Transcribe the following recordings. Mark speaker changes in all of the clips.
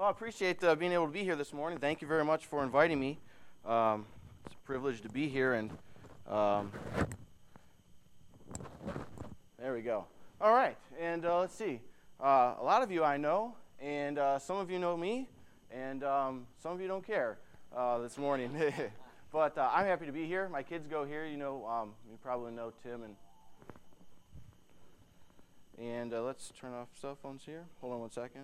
Speaker 1: Well, I appreciate being able to be here this morning. Thank you very much for inviting me. It's a privilege to be here, and there we go. All right, and let's see. A lot of you I know, and some of you know me, and some of you don't care this morning. But I'm happy to be here. My kids go here. You probably know Tim and let's turn off cell phones here. Hold on one second.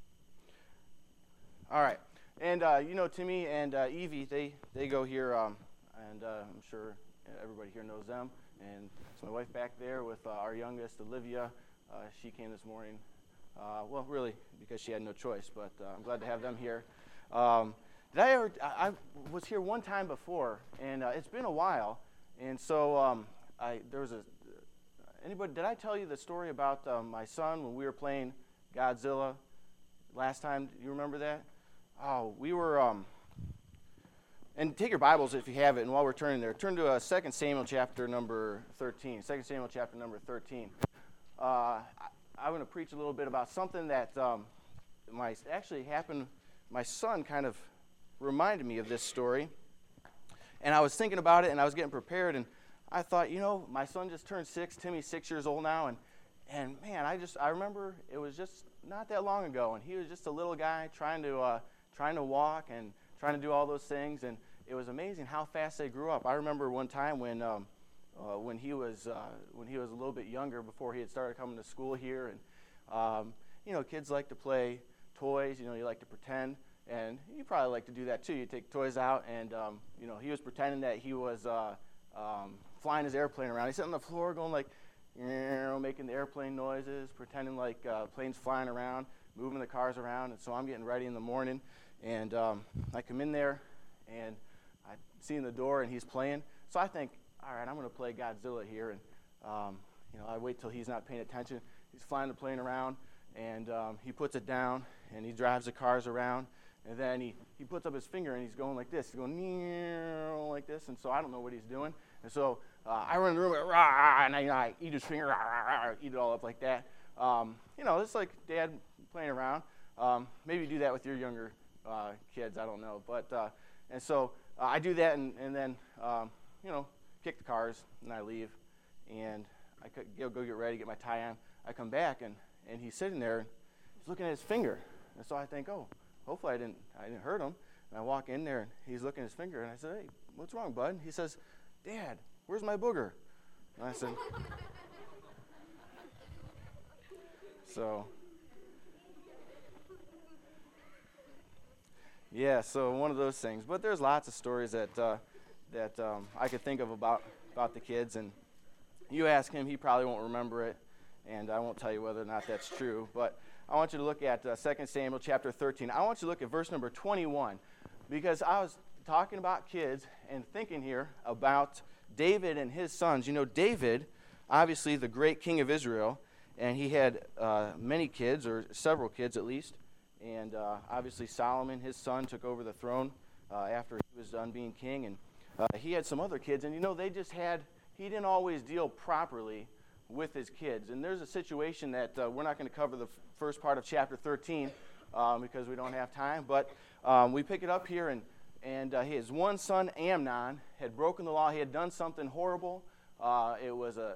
Speaker 1: All right, and Timmy and Evie, they go here, and I'm sure everybody here knows them. And it's my wife back there with our youngest, Olivia. She came this morning, well, really because she had no choice, but I'm glad to have them here. I was here one time before, and it's been a while, and so did I tell you the story about my son when we were playing Godzilla last time? Do you remember that? Oh, we were, and take your Bibles if you have it, and while we're turning there, turn to 2 Samuel chapter number 13. 2 Samuel chapter number 13. I'm going to preach a little bit about something that actually happened. My son kind of reminded me of this story, and I was thinking about it, and I was getting prepared, and I thought, my son just turned 6. Timmy's 6 years old now, and man, I remember it was just not that long ago, and he was just a little guy trying to walk and trying to do all those things, and it was amazing how fast they grew up. I remember one time when he was a little bit younger, before he had started coming to school here, and kids like to play toys. You like to pretend, and you probably like to do that too. You take toys out, and he was pretending that he was flying his airplane around. He's sitting on the floor going like, making the airplane noises, pretending like planes flying around, moving the cars around. And so I'm getting ready in the morning, and I come in there, and I see in the door, and he's playing. So I think, all right, I'm going to play Godzilla here, and I wait till he's not paying attention. He's flying the plane around, and he puts it down, and he drives the cars around, and then he puts up his finger, and he's going like this. He's going like this, and so I don't know what he's doing. And so I run in the room, and I eat his finger, eat it all up like that. It's like Dad playing around. Maybe do that with your younger kids, I don't know. But and so I do that, and then kick the cars, and I leave, and I go get ready, get my tie on. I come back, and he's sitting there, he's looking at his finger, and so I think, oh, hopefully I didn't hurt him. And I walk in there, and he's looking at his finger, and I said, hey, what's wrong, bud? He says, Dad, where's my booger? And I said, so one of those things. But there's lots of stories that I could think of about the kids, and you ask him, he probably won't remember it, and I won't tell you whether or not that's true. But I want you to look at 2 Samuel chapter 13. I want you to look at verse number 21, because I was talking about kids and thinking here about David and his sons. David, obviously the great king of Israel, and he had many kids, or several kids at least. And obviously Solomon, his son, took over the throne after he was done being king. And he had some other kids, and he didn't always deal properly with his kids. And there's a situation that we're not going to cover the first part of chapter 13 because we don't have time. But we pick it up here, and his one son, Amnon, had broken the law. He had done something horrible. It was a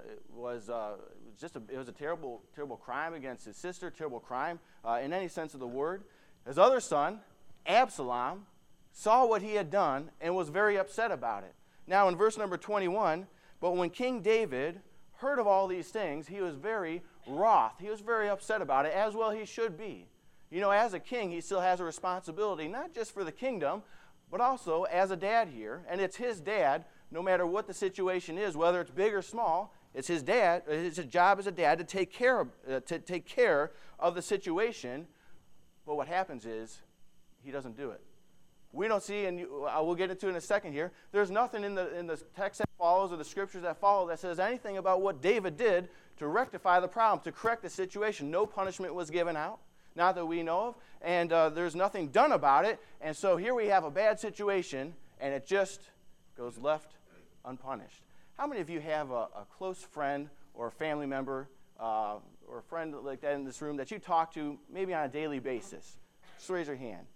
Speaker 1: terrible, terrible crime against his sister, terrible crime in any sense of the word. His other son, Absalom, saw what he had done and was very upset about it. Now in verse number 21, but when King David heard of all these things, he was very wroth. He was very upset about it, as well he should be. As a king, he still has a responsibility, not just for the kingdom, but also as a dad here. And it's his dad, no matter what the situation is, whether it's big or small. It's his dad. It's his job as a dad to take care of the situation. But what happens is he doesn't do it. We don't see, and we'll get into it in a second here. There's nothing in the text that follows or the scriptures that follow that says anything about what David did to rectify the problem, to correct the situation. No punishment was given out, not that we know of, and there's nothing done about it. And so here we have a bad situation, and it just goes left unpunished. How many of you have a close friend or a family member or a friend like that in this room that you talk to maybe on a daily basis? Just raise your hand.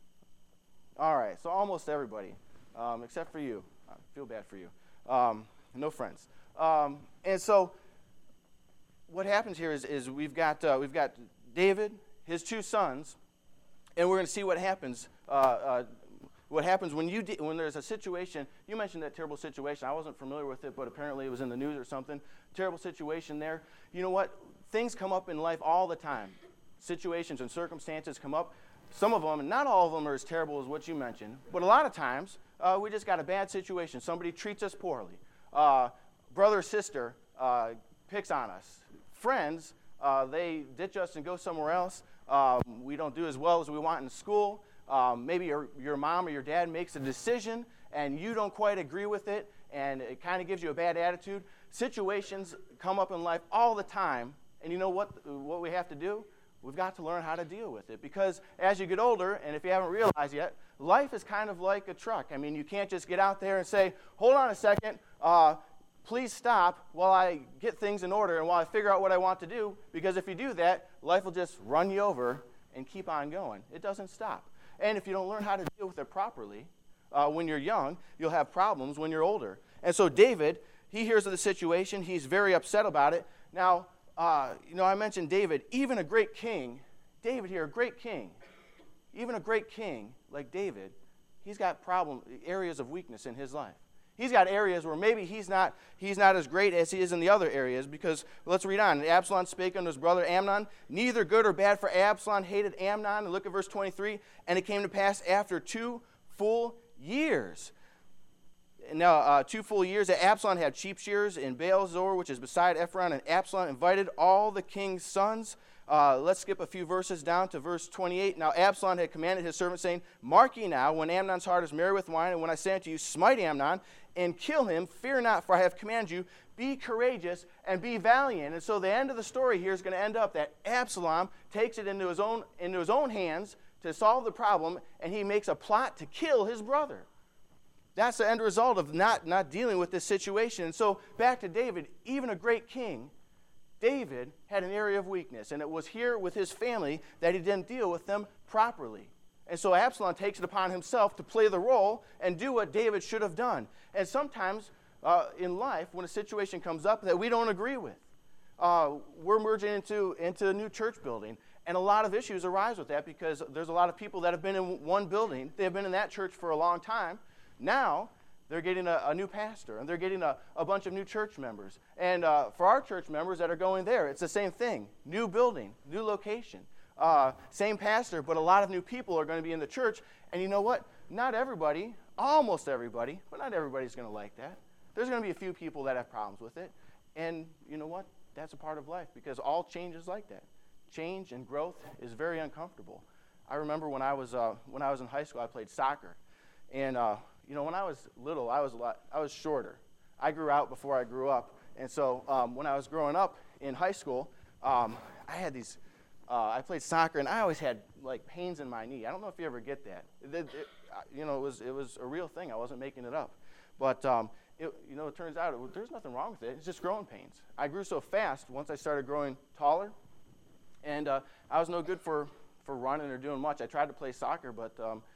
Speaker 1: All right, so almost everybody, except for you. I feel bad for you. No friends. And so what happens here is we've got David, his two sons, and we're going to see what happens. What happens when there's a situation. You mentioned that terrible situation. I wasn't familiar with it, but apparently it was in the news or something. Terrible situation there. You know what? Things come up in life all the time. Situations and circumstances come up. Some of them, and not all of them, are as terrible as what you mentioned. But a lot of times, we just got a bad situation. Somebody treats us poorly. Brother or sister picks on us. Friends, they ditch us and go somewhere else. We don't do as well as we want in school. Maybe your mom or your dad makes a decision, and you don't quite agree with it, and it kind of gives you a bad attitude. Situations come up in life all the time, and you know what we have to do? We've got to learn how to deal with it, because as you get older, and if you haven't realized yet, life is kind of like a truck. I mean, you can't just get out there and say, hold on a second, please stop while I get things in order and while I figure out what I want to do, because if you do that, life will just run you over and keep on going. It doesn't stop. And if you don't learn how to deal with it properly when you're young, you'll have problems when you're older. And so David, he hears of the situation. He's very upset about it. Now, I mentioned David, even a great king, David here, a great king, even a great king like David, he's got areas of weakness in his life. He's got areas where maybe he's not as great as he is in the other areas, because let's read on. Absalom spake unto his brother Amnon, neither good or bad, for Absalom hated Amnon. And look at verse 23. And it came to pass after 2 full years. Now, 2 full years that Absalom had sheep shears in Baal-zor, which is beside Ephron, and Absalom invited all the king's sons. Let's skip a few verses down to verse 28. Now Absalom had commanded his servant, saying, mark ye now, when Amnon's heart is merry with wine, and when I say unto you, smite Amnon, and kill him, fear not, for I have commanded you, be courageous and be valiant. And so the end of the story here is going to end up that Absalom takes it into his own hands to solve the problem, and he makes a plot to kill his brother. That's the end result of not dealing with this situation. And so back to David, even a great king, David had an area of weakness, and it was here with his family that he didn't deal with them properly. And so Absalom takes it upon himself to play the role and do what David should have done. And sometimes in life, when a situation comes up that we don't agree with, we're merging into a new church building, and a lot of issues arise with that, because there's a lot of people that have been in one building. They've been in that church for a long time. Now, they're getting a new pastor, and they're getting a bunch of new church members. And for our church members that are going there, it's the same thing. New building, new location, same pastor, but a lot of new people are going to be in the church. And you know what? Not everybody, almost everybody, but not everybody's going to like that. There's going to be a few people that have problems with it. And you know what? That's a part of life, because all change is like that. Change and growth is very uncomfortable. I remember when I was in high school, I played soccer. And when I was little, I was shorter. I grew out before I grew up, and so when I was growing up in high school, I had these. I played soccer, and I always had like pains in my knee. I don't know if you ever get that. It was a real thing. I wasn't making it up, but it turns out there's nothing wrong with it. It's just growing pains. I grew so fast once I started growing taller, and I was no good for running or doing much. I tried to play soccer, but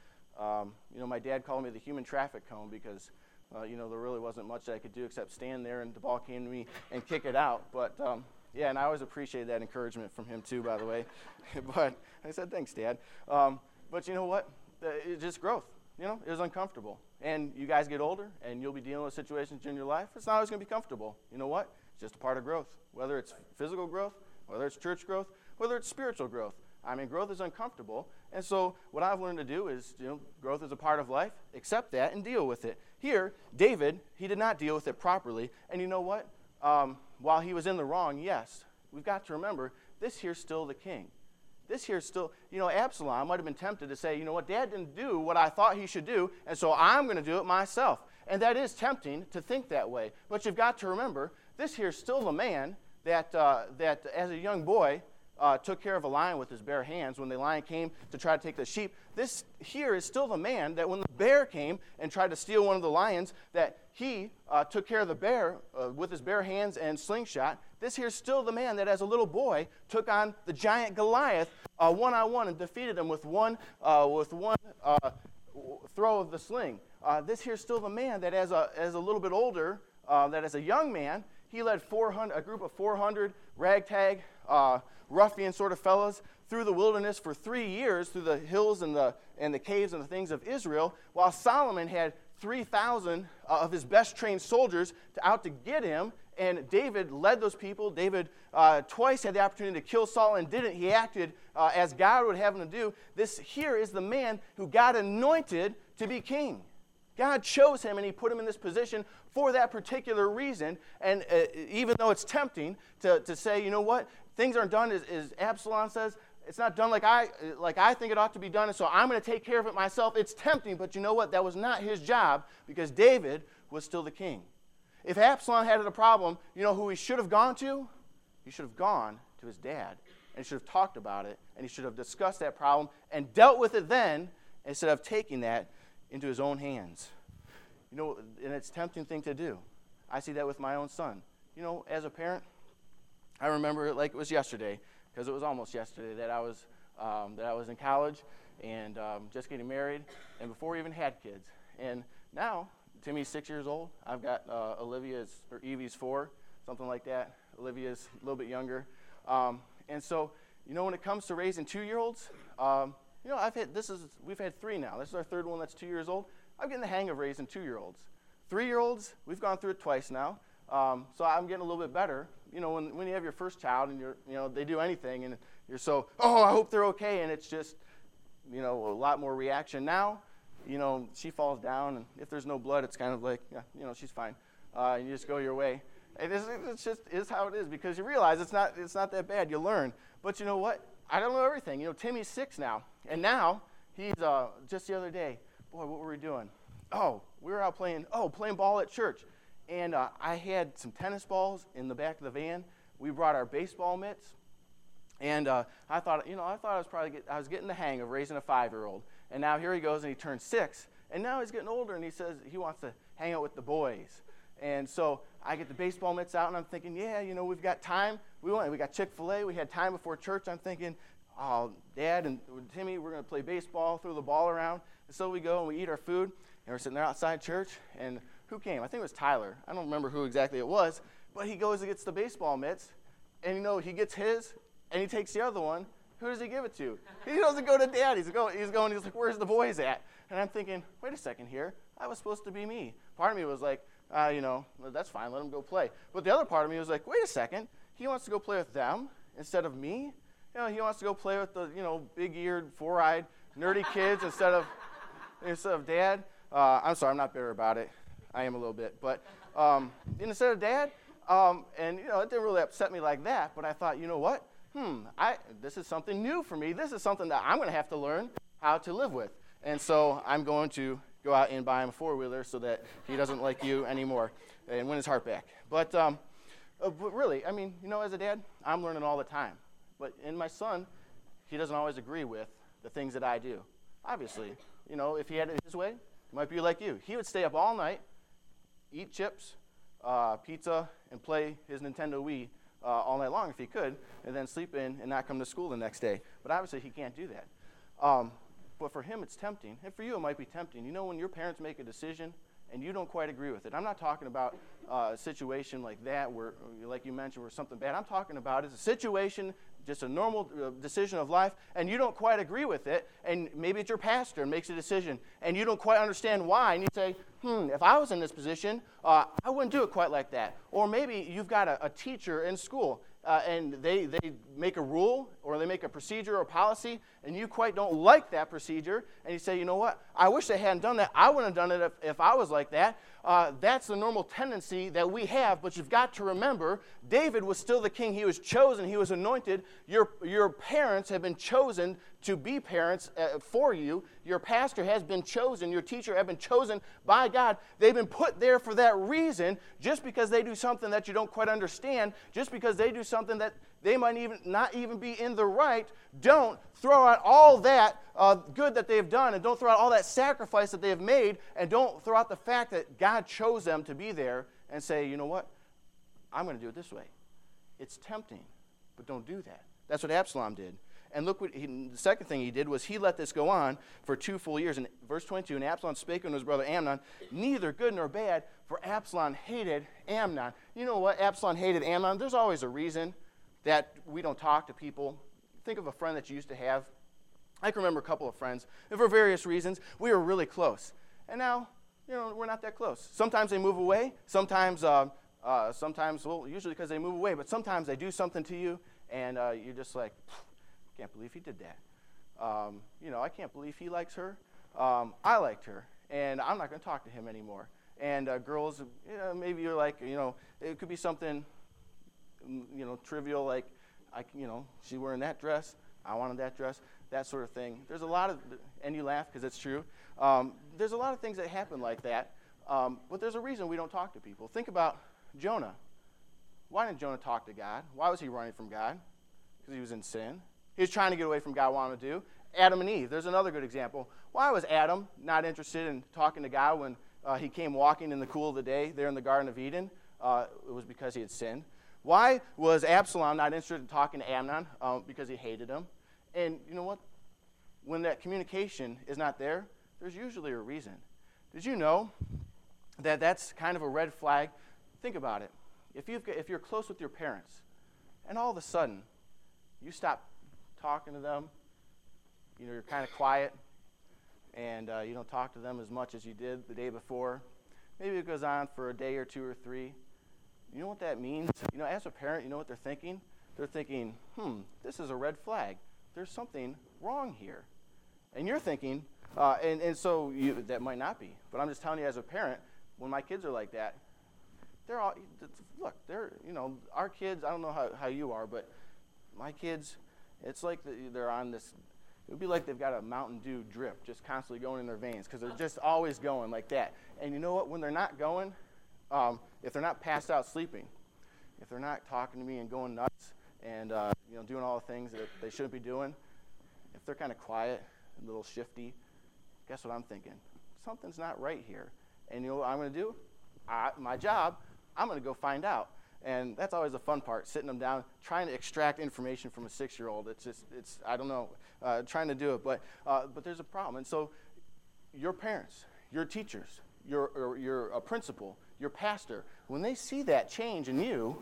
Speaker 1: my dad called me the human traffic cone, because, there really wasn't much that I could do except stand there and the ball came to me and kick it out. But, and I always appreciated that encouragement from him too, by the way. But I said, thanks, Dad. But you know what? It's just growth. It was uncomfortable. And you guys get older, and you'll be dealing with situations in your life. It's not always going to be comfortable. You know what? It's just a part of growth, whether it's physical growth, whether it's church growth, whether it's spiritual growth. I mean, growth is uncomfortable, and so what I've learned to do is, growth is a part of life, accept that, and deal with it. Here, David, he did not deal with it properly, and you know what? While he was in the wrong, yes, we've got to remember, this here's still the king. This here's still, Absalom might have been tempted to say, you know what, Dad didn't do what I thought he should do, and so I'm going to do it myself. And that is tempting to think that way, but you've got to remember, this here's still the man that as a young boy, took care of a lion with his bare hands when the lion came to try to take the sheep. This here is still the man that when the bear came and tried to steal one of the lions, that he took care of the bear with his bare hands and slingshot. this here's still the man that as a little boy took on the giant Goliath one-on-one and defeated him with one throw of the sling. This here's still the man that as a little bit older, that as a young man, he led a group of 400 ragtag, ruffian sort of fellas through the wilderness for 3 years, through the hills and the caves and the things of Israel, while Solomon had 3,000 of his best trained soldiers out to get him. And David led those people. David twice had the opportunity to kill Saul and didn't. He acted as God would have him to do. This here is the man who God anointed to be king. God chose him and he put him in this position for that particular reason. And even though it's tempting to say, you know what, things aren't done as Absalom says, it's not done like I think it ought to be done, and so I'm going to take care of it myself. It's tempting, but you know what? That was not his job because David was still the king. If Absalom had a problem, you know who he should have gone to? He should have gone to his dad, and he should have talked about it, and he should have discussed that problem and dealt with it then instead of taking that into his own hands. You know, and it's a tempting thing to do. I see that with my own son. You know, as a parent, I remember it like it was yesterday, because it was almost yesterday that I was in college and just getting married, and before we even had kids. And now Timmy's 6 years old. I've got Evie's 4, something like that. Olivia's a little bit younger, and so you know when it comes to raising 2-year-olds, you know we've had 3 now. This is our 3rd one that's 2 years old. I'm getting the hang of raising 2-year-olds. 3-year-olds, we've gone through it twice now, so I'm getting a little bit better. You know, when you have your first child and they do anything and you're so, I hope they're okay, and it's just, you know, a lot more reaction. Now, you know, she falls down, and if there's no blood, it's kind of like, yeah, you know, she's fine. And you just go your way. And it's just is how it is because you realize it's not that bad. You learn. But you know what? I don't know everything. You know, Timmy's 6 now, and now he's just the other day, boy, what were we doing? We were out playing ball at church. And I had some tennis balls in the back of the van. We brought our baseball mitts, and I thought I was getting the hang of raising a 5-year-old. And now here he goes, and he turned 6, and now he's getting older, and he says he wants to hang out with the boys. And so I get the baseball mitts out, and I'm thinking, yeah, you know, we've got time. We got Chick-fil-A. We had time before church. I'm thinking, Dad and Timmy, we're going to play baseball, throw the ball around. And so we go and we eat our food, and we're sitting there outside church, and who came? I think it was Tyler. I don't remember who exactly it was, but he goes and gets the baseball mitts, and you know, he gets his, and he takes the other one. Who does he give it to? He doesn't go to Dad. He's like, where's the boys at? And I'm thinking, wait a second here. That was supposed to be me. Part of me was like, you know, that's fine. Let him go play. But the other part of me was like, wait a second. He wants to go play with them instead of me. You know, he wants to go play with the, you know, big-eared, 4-eyed, nerdy kids instead of Dad. I'm sorry, I'm not bitter about it. I am a little bit, but instead of Dad, and you know, it didn't really upset me like that. But I thought, you know what? This is something new for me. This is something that I'm going to have to learn how to live with. And so I'm going to go out and buy him a 4-wheeler so that he doesn't like you anymore and win his heart back. But really, I mean, you know, as a dad, I'm learning all the time. But in my son, he doesn't always agree with the things that I do. Obviously, you know, if he had it his way, he might be like you. He would stay up all night, eat chips, pizza, and play his Nintendo Wii all night long if he could, and then sleep in and not come to school the next day. But obviously he can't do that. But for him it's tempting, and for you it might be tempting. You know when your parents make a decision and you don't quite agree with it. I'm not talking about a situation like that where, like you mentioned, where something bad. I'm talking about it's a situation, just a normal decision of life, and you don't quite agree with it, and maybe it's your pastor and makes a decision, and you don't quite understand why, and you say, if I was in this position, I wouldn't do it quite like that. Or maybe you've got a teacher in school, and they make a rule, or they make a procedure or policy, and you quite don't like that procedure, and you say, you know what, I wish they hadn't done that. I wouldn't have done it if I was like that. That's the normal tendency that we have, but you've got to remember, David was still the king. He was chosen. He was anointed. Your parents have been chosen to be parents for you. Your pastor has been chosen. Your teacher have been chosen by God. They've been put there for that reason. Just because they do something that you don't quite understand, just because they do something that they might not even be in the right, don't throw out all that good that they've done, and don't throw out all that sacrifice that they have made, and don't throw out the fact that God chose them to be there and say, you know what, I'm going to do it this way. It's tempting, but don't do that. That's what Absalom did. And look, the second thing he did was he let this go on for 2 full years. In verse 22, and Absalom spake unto his brother Amnon, neither good nor bad, for Absalom hated Amnon. You know what? Absalom hated Amnon. There's always a reason that we don't talk to people. Think of a friend that you used to have. I can remember a couple of friends, and for various reasons, we were really close. And now, we're not that close. Sometimes they move away. Sometimes, usually because they move away, but sometimes they do something to you, and you're just like, can't believe he did that. I can't believe he likes her. I liked her, and I'm not going to talk to him anymore. And girls, maybe you're like, it could be something, trivial, like, she's wearing that dress. I wanted that dress, that sort of thing. There's a lot of, and you laugh because it's true. There's a lot of things that happen like that, but there's a reason we don't talk to people. Think about Jonah. Why didn't Jonah talk to God? Why was he running from God? Because he was in sin. He was trying to get away from God, wanted to do. Adam and Eve, there's another good example. Why was Adam not interested in talking to God when he came walking in the cool of the day there in the Garden of Eden? It was because he had sinned. Why was Absalom not interested in talking to Amnon? Because he hated him. And you know what? When that communication is not there, there's usually a reason. Did you know that that's kind of a red flag? Think about it. If you're close with your parents, and all of a sudden you stop talking to them, you're kind of quiet, and you don't talk to them as much as you did the day before. Maybe it goes on for a day or 2 or 3. You know what that means? As a parent, you know what they're thinking? They're thinking, this is a red flag. There's something wrong here. And you're thinking, so that might not be. But I'm just telling you as a parent, when my kids are like that, our kids, I don't know how you are, but my kids, it's like they're on this, it would be like they've got a Mountain Dew drip just constantly going in their veins because they're just always going like that. And you know what? When they're not going, if they're not passed out sleeping, if they're not talking to me and going nuts and doing all the things that they shouldn't be doing, if they're kind of quiet, a little shifty, guess what I'm thinking? Something's not right here. And you know what I'm going to do? My job, I'm going to go find out. And that's always the fun part, sitting them down, trying to extract information from a 6-year-old. It's I don't know, trying to do it. But there's a problem. And so your parents, your teachers, your principal, your pastor, when they see that change in you,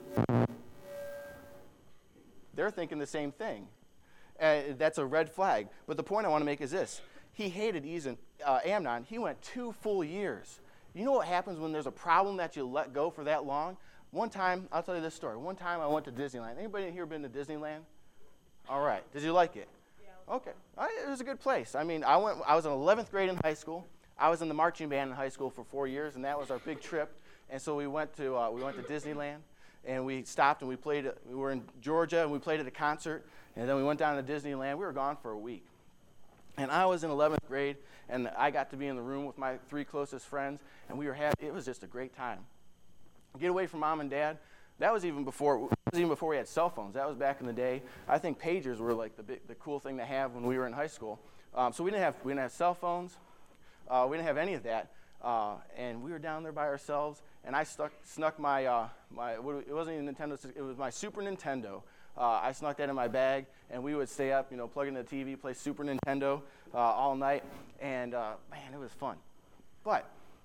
Speaker 1: they're thinking the same thing. That's a red flag. But the point I want to make is this. He hated Amnon. He went 2 full years. You know what happens when there's a problem that you let go for that long? One time, I'll tell you this story. One time I went to Disneyland. Anybody here been to Disneyland? All right. Did you like it? Yeah. Okay. It was a good place. I mean, I was in 11th grade in high school. I was in the marching band in high school for 4 years, and that was our big trip. And so we went to Disneyland, and we stopped and we were in Georgia, and we played at a concert, and then we went down to Disneyland. We were gone for a week. And I was in 11th grade, and I got to be in the room with my 3 closest friends, and it was just a great time. Get away from mom and dad. That was even before we had cell phones. That was back in the day. I think pagers were like the cool thing to have when we were in high school. So we didn't have cell phones. We didn't have any of that. And we were down there by ourselves. And I snuck my it wasn't even Nintendo. It was my Super Nintendo. I snuck that in my bag, and we would stay up, plug into the TV, play Super Nintendo all night. And man, it was fun. But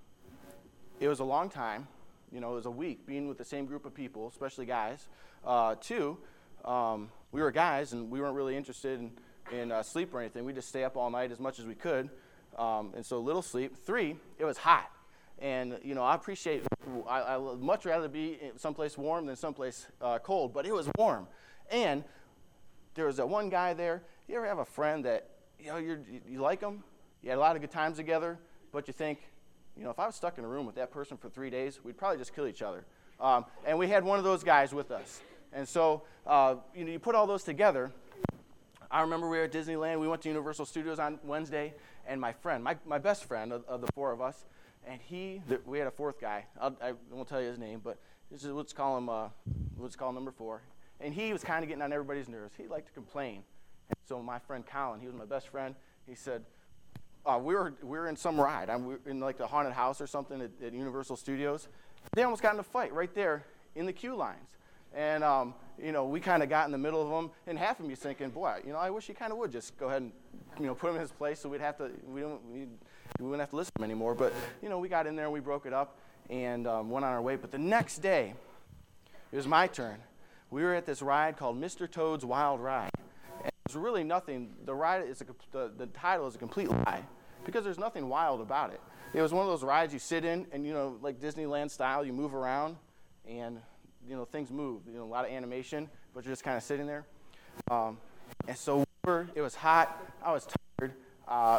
Speaker 1: it was a long time. It was a week being with the same group of people, especially guys. 2, we were guys, and we weren't really interested in sleep or anything. We just stay up all night as much as we could, and so little sleep. 3, it was hot, and I much rather be someplace warm than someplace cold, but it was warm. And there was that one guy there. You ever have a friend that you like him, you had a lot of good times together, but you think, if I was stuck in a room with that person for 3 days, we'd probably just kill each other. And we had one of those guys with us. And so, you put all those together. I remember we were at Disneyland. We went to Universal Studios on Wednesday, and my friend, my best friend of the 4 of us, and we had a 4th guy. I won't tell you his name, but let's call him number 4. And he was kind of getting on everybody's nerves. He liked to complain. And so my friend Colin, he was my best friend, he said, we were in some ride. We were in like the haunted house or something at Universal Studios. They almost got in a fight right there in the queue lines. And we kind of got in the middle of them, and half of me thinking, boy, I wish he kind of would just go ahead and, put him in his place so we wouldn't have to listen to him anymore. But, we got in there and we broke it up and went on our way. But the next day, it was my turn. We were at this ride called Mr. Toad's Wild Ride. And it was really nothing. The ride the title is a complete lie because there's nothing wild about it. It was one of those rides you sit in and, like Disneyland style, you move around and, things move. A lot of animation, but you're just kind of sitting there. And so it was hot. I was tired. I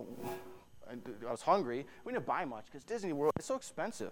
Speaker 1: was hungry. We didn't buy much because Disney World is so expensive.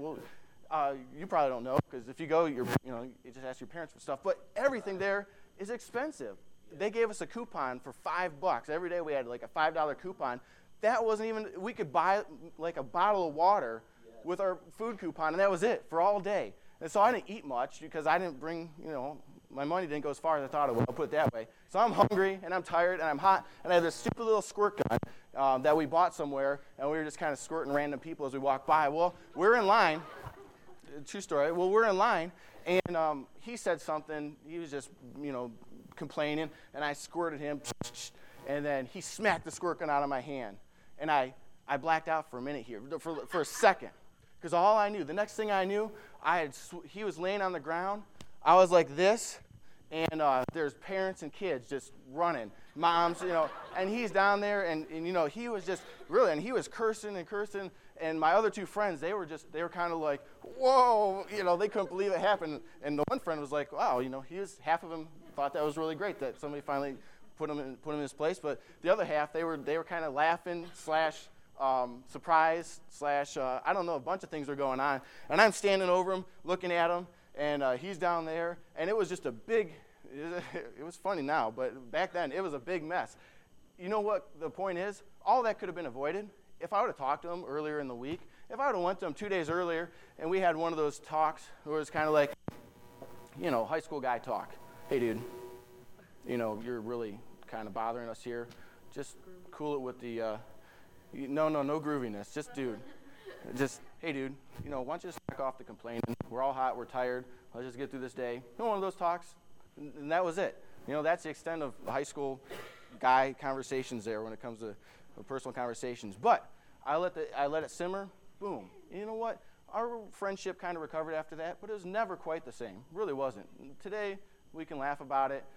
Speaker 1: You probably don't know because if you go, you just ask your parents for stuff. But everything there is expensive. They gave us a coupon for $5. Every day we had like a $5 coupon. That wasn't even, we could buy like a bottle of water with our food coupon, and that was it for all day. And so I didn't eat much because I didn't bring, my money didn't go as far as I thought it would. I'll put it that way. So I'm hungry, and I'm tired, and I'm hot, and I have this stupid little squirt gun that we bought somewhere, and we were just kind of squirting random people as we walked by. Well, we're in line. True story. Well, we're in line, and he said something. He was just, complaining, and I squirted him, and then he smacked the squirt gun out of my hand. And I blacked out for a minute here, for a second, because all I knew, the next thing I knew, he was laying on the ground. I was like this, and there's parents and kids just running, moms, and he's down there, and he was just really, and he was cursing and cursing, and my other two friends, they were kind of like, whoa, they couldn't believe it happened, and the one friend was like, wow, half of them thought that was really great that somebody finally put him in his place, but the other half, they were kind of laughing / surprise / I don't know, a bunch of things were going on, and I'm standing over him, looking at him, and he's down there, and it was just it was funny now, but back then, it was a big mess. You know what the point is? All that could have been avoided if I would have talked to him earlier in the week, if I would have went to him 2 days earlier, and we had one of those talks where it was kind of like, high school guy talk. Hey, dude, you're really kind of bothering us here. Just cool it with the, no grooviness. Just, dude, hey, dude, why don't you just back off the complaining? We're all hot. We're tired. Let's just get through this day. One of those talks, and that was it. That's the extent of high school guy conversations there when it comes to personal conversations. But I let it simmer. Boom. And you know what? Our friendship kind of recovered after that, but it was never quite the same. It really wasn't. Today, we can laugh about it.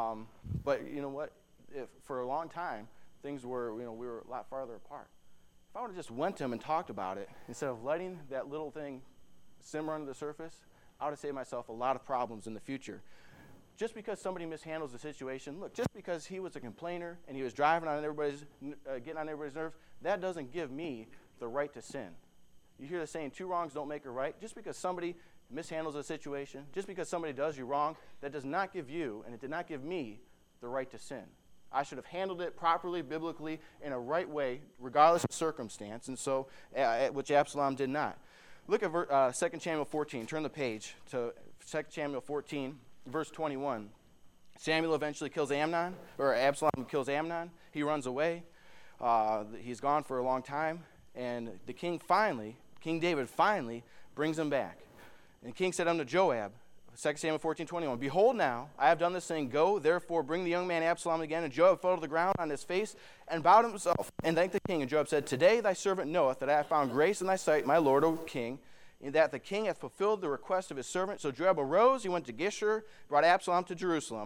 Speaker 1: But you know what? For a long time, things were, we were a lot farther apart. If I would have just went to him and talked about it, instead of letting that little thing simmer under the surface, I would have saved myself a lot of problems in the future. Just because somebody mishandles the situation, look, just because he was a complainer and he was getting on everybody's nerves, that doesn't give me the right to sin. You hear the saying, 2 wrongs don't make a right. Just because somebody mishandles a situation, just because somebody does you wrong, that does not give you, and it did not give me, the right to sin. I should have handled it properly, biblically, in a right way, regardless of circumstance, and so, which Absalom did not. Look at 2 Samuel 14. Turn the page to 2 Samuel 14, verse 21. Samuel eventually kills Amnon, or Absalom kills Amnon. He runs away. He's gone for a long time, and the King David finally brings him back. And the king said unto Joab, 2 Samuel 14:21, Behold now, I have done this thing. Go, therefore, bring the young man Absalom again. And Joab fell to the ground on his face and bowed himself and thanked the king. And Joab said, Today thy servant knoweth that I have found grace in thy sight, my lord, O king, in that the king hath fulfilled the request of his servant. So Joab arose, he went to Geshur, brought Absalom to Jerusalem.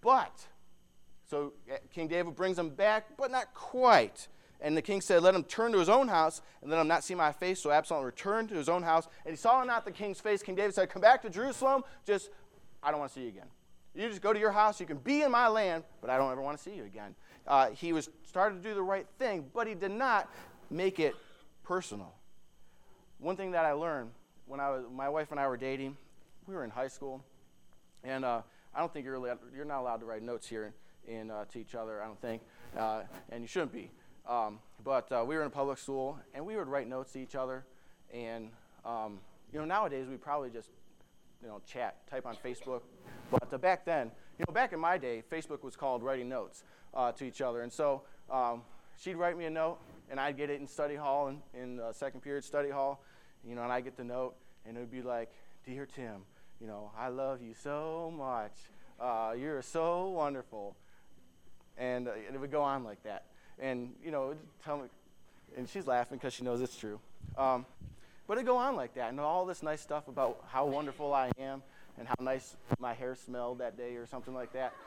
Speaker 1: So King David brings him back, but not quite. And the king said, Let him turn to his own house, and let him not see my face. So Absalom returned to his own house, and he saw not the king's face. King David said, Come back to Jerusalem. I don't want to see you again. You just go to your house. You can be in my land, but I don't ever want to see you again. He was started to do the right thing, but he did not make it personal. One thing that I learned when my wife and I were dating, we were in high school, and I don't think you're not allowed to write notes here to each other, I don't think, and you shouldn't be. But we were in public school, and we would write notes to each other. And, nowadays we probably just, chat, type on Facebook. But back then, back in my day, Facebook was called writing notes to each other. And so she'd write me a note, and I'd get it in study hall, in second period study hall, and I'd get the note, and it would be like, Dear Tim, I love you so much. You're so wonderful. And it would go on like that. And, tell me, and she's laughing because she knows it's true. But it'd go on like that, and all this nice stuff about how wonderful I am and how nice my hair smelled that day or something like that.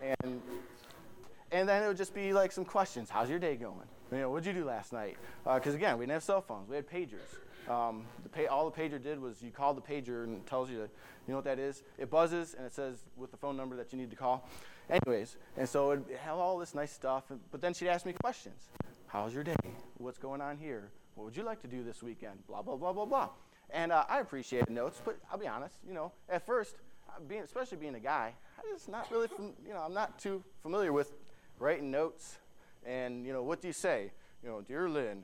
Speaker 1: And then it would just be like some questions. How's your day going? What'd you do last night? Because, again, we didn't have cell phones. We had pagers. All the pager did was you called the pager and it tells you you know what that is? It buzzes and it says with the phone number that you need to call. Anyways, and so it had all this nice stuff. But then she'd ask me questions. How's your day? What's going on here? What would you like to do this weekend? Blah, blah, blah, blah, blah. And I appreciated notes, but I'll be honest, at first, especially being a guy, I'm just not really, I'm not too familiar with writing notes. And, what do you say? Dear Lynn,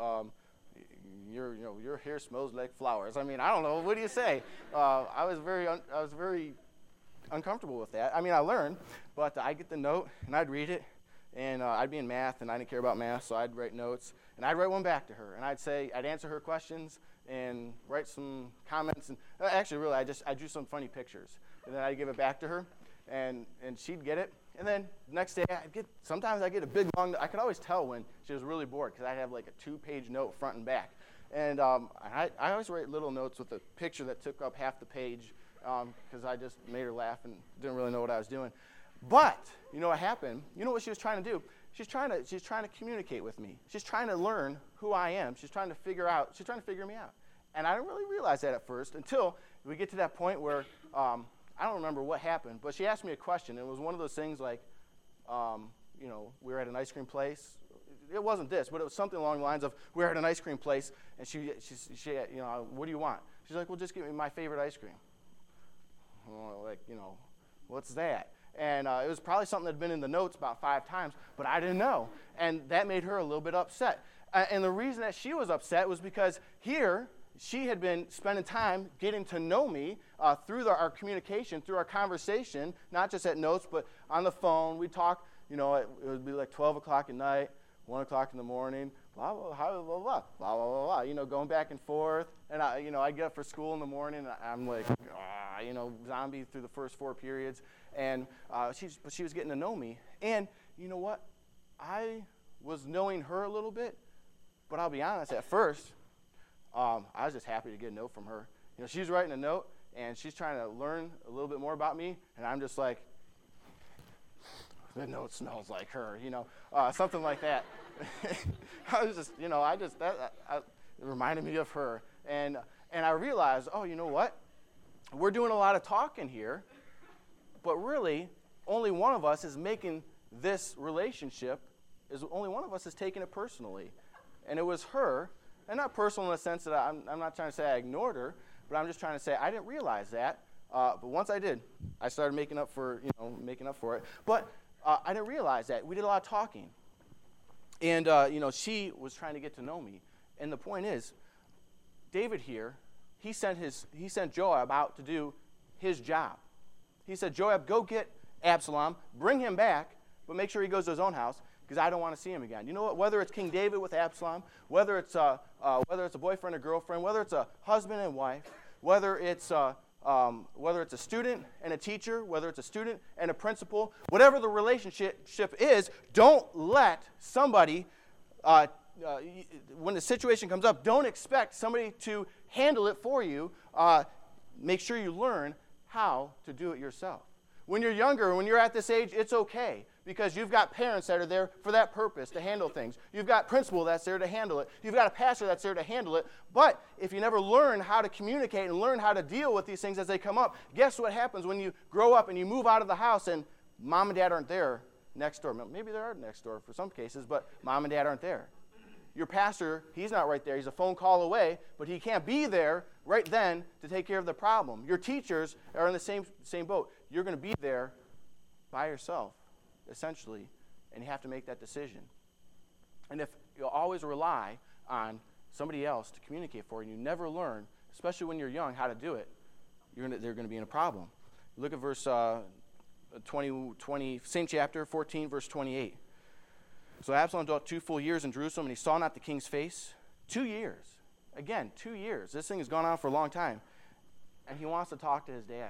Speaker 1: your hair smells like flowers. I don't know. What do you say? I was very uncomfortable with that. I learned, but I'd get the note and I'd read it, and I'd be in math and I didn't care about math, so I'd write notes and I'd write one back to her, and I'd answer her questions and write some comments, and actually really I drew some funny pictures, and then I'd give it back to her, and she'd get it. And then the next day, sometimes I get a big long. I could always tell when she was really bored because I'd have like a 2-page note front and back, and I always write little notes with a picture that took up half the page because I just made her laugh and didn't really know what I was doing. But you know what happened? You know what she was trying to do? She's trying to communicate with me. She's trying to learn who I am. She's trying to figure me out, and I didn't really realize that at first until we get to that point where. I don't remember what happened, but she asked me a question. It was one of those things like, we were at an ice cream place. It wasn't this, but it was something along the lines of, we were at an ice cream place, and she what do you want? She's like, well, just give me my favorite ice cream. What's that? And it was probably something that had been in the notes about 5 times, but I didn't know. And that made her a little bit upset. And the reason that she was upset was because here, she had been spending time getting to know me through our communication, through our conversation, not just at notes, but on the phone. We'd talk, it would be like 12 o'clock at night, 1 o'clock in the morning, blah, blah, blah, blah, blah, blah, blah, blah, blah, going back and forth. And, I'd get up for school in the morning, and I'm like, zombie through the first 4 periods. And she was getting to know me. And you know what? I was knowing her a little bit, but I'll be honest, at first, I was just happy to get a note from her. She's writing a note, and she's trying to learn a little bit more about me, and I'm just like, the note smells like her, something like that. I was just, it reminded me of her. And I realized, oh, you know what? We're doing a lot of talking here, but really, only one of us is making this relationship, only one of us is taking it personally. And it was her. And not personal in the sense that I'm not trying to say I ignored her, but I'm just trying to say I didn't realize that. But once I did, I started making up for it. But I didn't realize that. We did a lot of talking. And, she was trying to get to know me. And the point is, David here, he sent Joab out to do his job. He said, Joab, go get Absalom, bring him back, but make sure he goes to his own house, because I don't want to see him again. You know what? Whether it's King David with Absalom, whether it's a boyfriend or girlfriend, whether it's a husband and wife, whether it's a student and a teacher, whether it's a student and a principal, whatever the relationship is, don't let somebody, when the situation comes up, don't expect somebody to handle it for you. Make sure you learn how to do it yourself. When you're younger, when you're at this age, it's okay, because you've got parents that are there for that purpose, to handle things. You've got principal that's there to handle it. You've got a pastor that's there to handle it. But if you never learn how to communicate and learn how to deal with these things as they come up, guess what happens when you grow up and you move out of the house and mom and dad aren't there next door? Maybe they are next door for some cases, but mom and dad aren't there. Your pastor, he's not right there. He's a phone call away, but he can't be there right then to take care of the problem. Your teachers are in the same boat. You're going to be there by yourself, essentially, and you have to make that decision. And if you always rely on somebody else to communicate for you, and you never learn, especially when you're young, how to do it, they're going to be in a problem. Look at verse 20, same chapter, 14, verse 28. So Absalom dwelt 2 full years in Jerusalem, and he saw not the king's face. 2 years. Again, 2 years. This thing has gone on for a long time. and he wants to talk to his dad.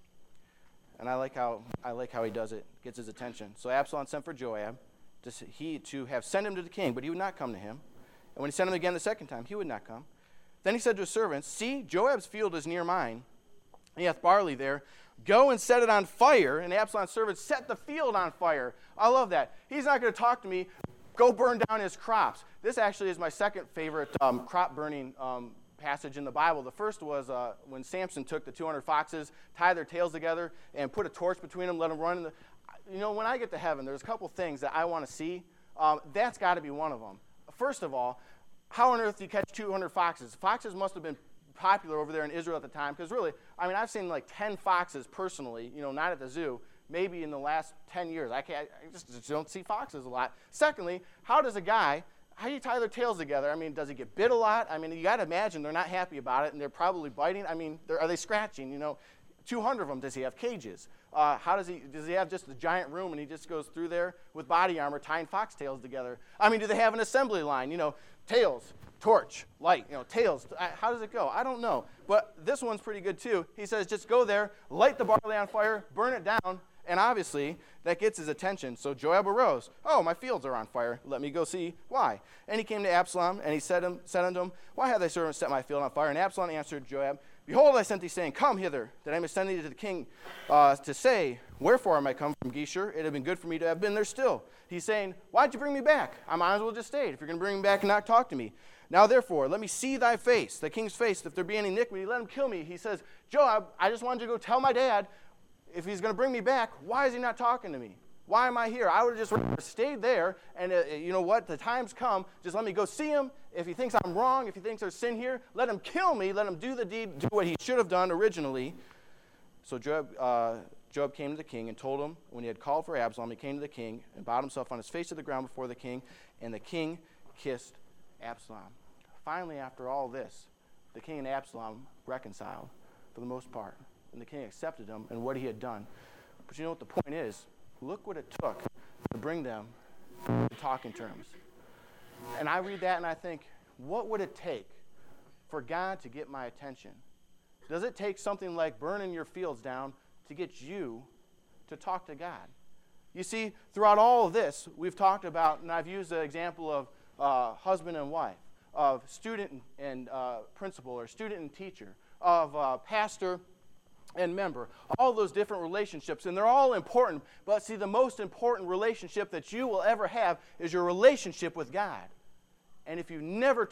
Speaker 1: And I like how he does it, gets his attention. So Absalom sent for Joab to have sent him to the king, but he would not come to him. And when he sent him again the second time, he would not come. Then he said to his servants, see, Joab's field is near mine. He hath barley there. Go and set it on fire. And Absalom's servants set the field on fire. I love that. He's not going to talk to me. Go burn down his crops. This actually is my second favorite crop burning passage in the Bible. The first was when Samson took the 200 foxes, tied their tails together, and put a torch between them, let them run. When I get to heaven, there's a couple things that I want to see. That's got to be one of them. First of all, how on earth do you catch 200 foxes? Foxes must have been popular over there in Israel at the time, because really, I've seen like 10 foxes personally, not at the zoo, maybe in the last 10 years. I just don't see foxes a lot. Secondly, how do you tie their tails together? Does he get bit a lot? You got to imagine they're not happy about it, and they're probably biting. Are they scratching? 200 of them, does he have cages? Does he have just a giant room, and he just goes through there with body armor tying fox tails together? Do they have an assembly line? Tails, torch, light, tails. How does it go? I don't know. But this one's pretty good too. He says, just go there, light the barley on fire, burn it down, and obviously that gets his attention. So Joab arose. Oh, my fields are on fire. Let me go see why. And he came to Absalom, and he said unto him, why have thy servants set my field on fire? And Absalom answered Joab, behold, I sent thee, saying, come hither, that I may send thee to the king to say, wherefore am I come from Geshur? It had been good for me to have been there still. He's saying, why'd you bring me back? I might as well just stayed. If you're going to bring me back and not talk to me. Now, therefore, let me see thy face, the king's face. If there be any iniquity, let him kill me. He says, Joab, I just wanted you to go tell my dad, if he's going to bring me back, why is he not talking to me? Why am I here? I would have just stayed there, and you know what? The time's come. Just let me go see him. If he thinks I'm wrong, if he thinks there's sin here, let him kill me. Let him do the deed, do what he should have done originally. So Joab came to the king and told him, when he had called for Absalom, he came to the king and bowed himself on his face to the ground before the king, and the king kissed Absalom. Finally, after all this, the king and Absalom reconciled for the most part, and the king accepted him and what he had done. But you know what the point is? Look what it took to bring them to talking terms. And I read that and I think, what would it take for God to get my attention? Does it take something like burning your fields down to get you to talk to God? You see, throughout all of this, we've talked about, and I've used the example of husband and wife, of student and principal, or student and teacher, of pastor and member, all those different relationships, and they're all important. But see, the most important relationship that you will ever have is your relationship with God. And if you never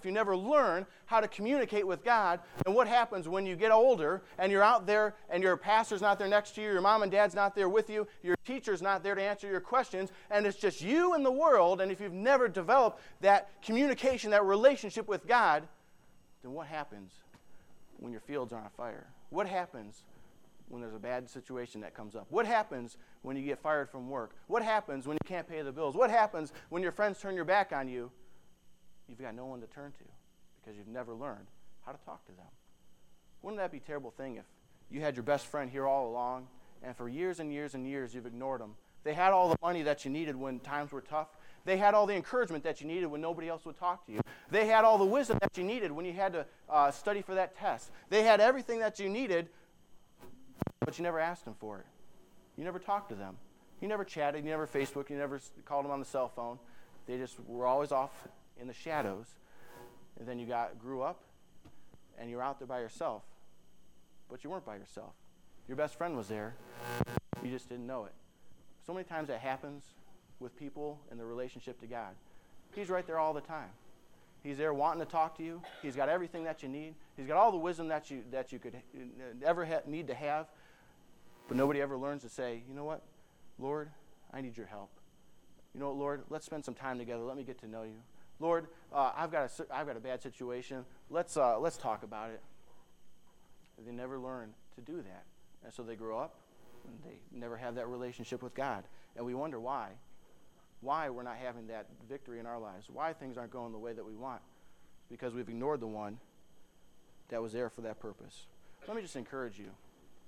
Speaker 1: learn how to communicate with God, then what happens when you get older and you're out there and your pastor's not there next to you, your mom and dad's not there with you, your teacher's not there to answer your questions, and it's just you and the world, and if you've never developed that communication, that relationship with God, then what happens when your fields are on fire? What happens when there's a bad situation that comes up? What happens when you get fired from work? What happens when you can't pay the bills? What happens when your friends turn your back on you? You've got no one to turn to because you've never learned how to talk to them. Wouldn't that be a terrible thing if you had your best friend here all along, and for years and years and years you've ignored them? They had all the money that you needed when times were tough. They had all the encouragement that you needed when nobody else would talk to you. They had all the wisdom that you needed when you had to study for that test. They had everything that you needed, but you never asked them for it. You never talked to them. You never chatted. You never Facebooked. You never called them on the cell phone. They just were always off in the shadows. And then you grew up, and you were out there by yourself. But you weren't by yourself. Your best friend was there. You just didn't know it. So many times that happens with people in their relationship to God. He's right there all the time. He's there wanting to talk to you. He's got everything that you need. He's got all the wisdom that you could ever need to have. But nobody ever learns to say, you know what, Lord, I need your help. You know what, Lord, let's spend some time together. Let me get to know you. Lord, I've got a bad situation. Let's talk about it. They never learn to do that. And so they grow up and they never have that relationship with God. And we wonder why. Why we're not having that victory in our lives. Why things aren't going the way that we want. Because we've ignored the one that was there for that purpose. Let me just encourage you.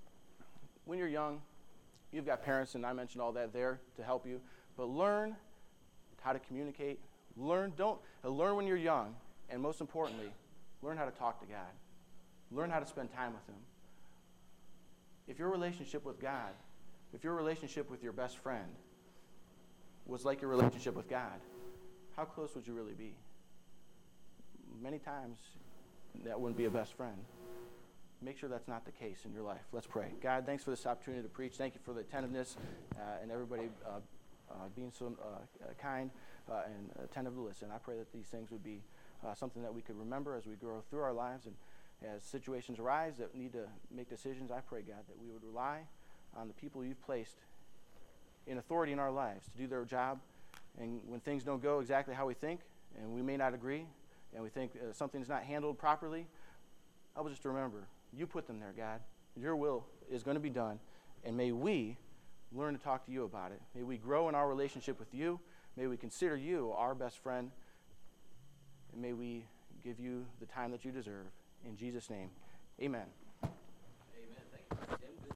Speaker 1: When you're young, you've got parents, and I mentioned all that there to help you. But learn how to communicate. Learn when you're young, and most importantly, learn how to talk to God. Learn how to spend time with Him. If your relationship with God, if your relationship with your best friend was like your relationship with God, how close would you really be? Many times, that wouldn't be a best friend. Make sure that's not the case in your life. Let's pray. God, thanks for this opportunity to preach. Thank you for the attentiveness and everybody being so kind and attentive to listen. I pray that these things would be something that we could remember as we grow through our lives, and as situations arise that need to make decisions. I pray, God, that we would rely on the people you've placed in authority in our lives to do their job. And when things don't go exactly how we think, and we may not agree, and we think something's not handled properly, help us just to remember, you put them there, God. Your will is going to be done, and may we learn to talk to you about it. May we grow in our relationship with you. May we consider you our best friend, and may we give you the time that you deserve. In Jesus' name, amen.
Speaker 2: Amen. Thank you, Tim.